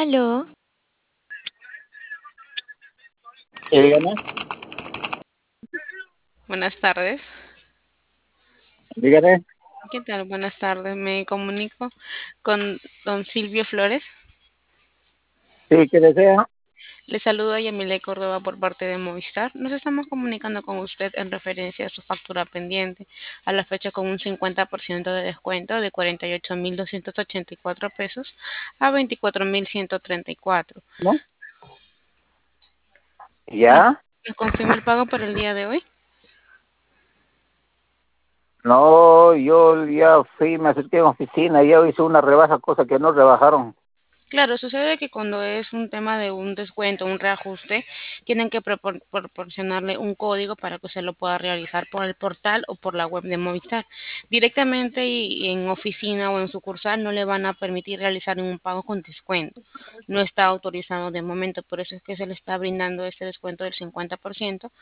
Aló, Sí, dígame, buenas tardes. dígame, ¿Qué tal? Buenas tardes. Me comunico con don Silvio Flores. sí, ¿qué desea? Le saludo a Yamile Córdoba por parte de Movistar. Nos estamos comunicando con usted en referencia a su factura pendiente, a la fecha con un 50% de descuento de 48.284 pesos a 24.134. ¿No? ¿Nos, ¿Ya? nos confirma el pago por el día de hoy? No, yo ya fui, me acerqué a la oficina, ya hice una rebaja, cosa que no rebajaron. Claro, sucede que cuando es un tema de un descuento, un reajuste, tienen que proporcionarle un código para que usted lo pueda realizar por el portal o por la web de Movistar. Directamente y en oficina o en sucursal no le van a permitir realizar ningún pago con descuento. No está autorizado de momento, por eso es que se le está brindando este descuento del 50%